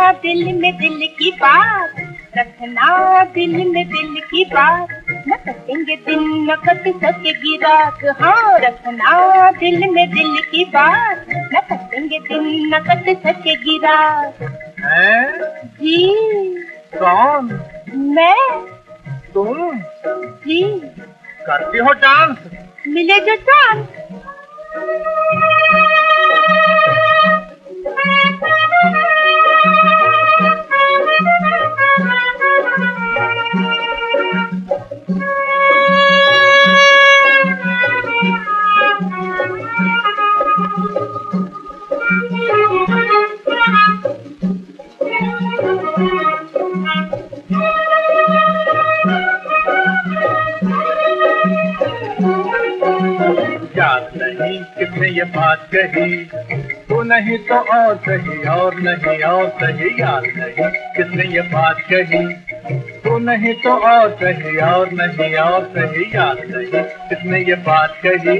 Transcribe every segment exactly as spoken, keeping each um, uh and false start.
दिल में दिल की बात, रखना दिल में दिल की बात, न कटेंगे दिन न कट सकेगी रात। हाँ, रखना दिल में दिल की बात, न कटेंगे दिन न कट सकेगी रात। हैं? जी। कौन? मैं। तुम? जी। करती हो डांस? मिले जो चांस। याद नहीं किसने ये बात कही, तू नहीं तो और सही और नहीं और सही। याद नहीं किसने ये बात कही, तू नहीं तो और सही और नहीं और सही। याद नहीं किसने ये बात कही।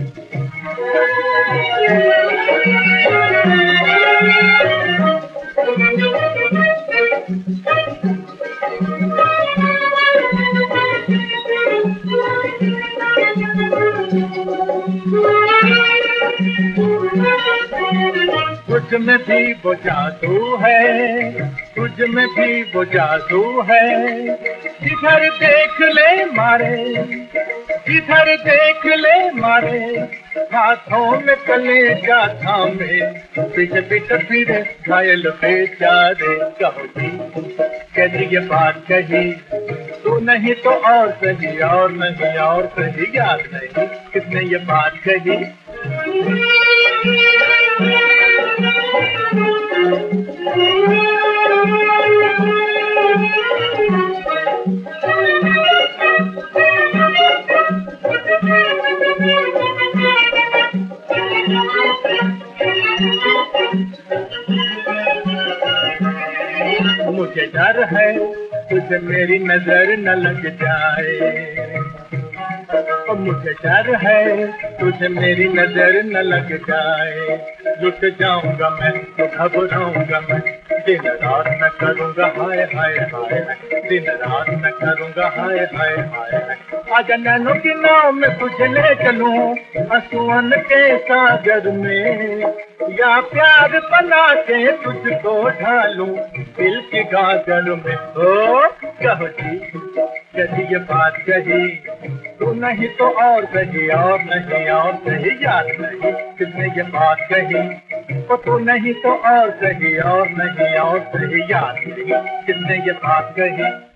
तुझ में भी वो जादू है, तुझ में भी वो जादू है। जिधर देख ले मारे, जिधर देख ले मारे। हाथों में कलेजा थामे, पीछे पीछे फिरे घायल बेचारे। कहो जी कैसी ये बात कही, तू नहीं तो और सही और नहीं और सही। याद नहीं किसने ये बात कही। मुझे डर है तुझे मेरी नजर न लग जाए, मुझे डर है तुझे मेरी नजर न लग जाए। लुट जाऊंगा मैं तो घबराऊंगा मैं, दिन रात मैं करूंगा हाय हाय हाय। दिन रात मैं करूंगा हाय हाय हाय। आजा नैनों की नाव में तुझे ले चलूं, आंसुओं के सागर में। या प्यार बना के तुझको ढालूं दिल की गागर में। ओ कहो जी कैसी ये बात कही, तू नहीं तो और सही और नहीं और सही। याद नहीं किसने ये बात कही, ओ तू नहीं तो और सही और नहीं और सही। याद नहीं किसने ये बात कही।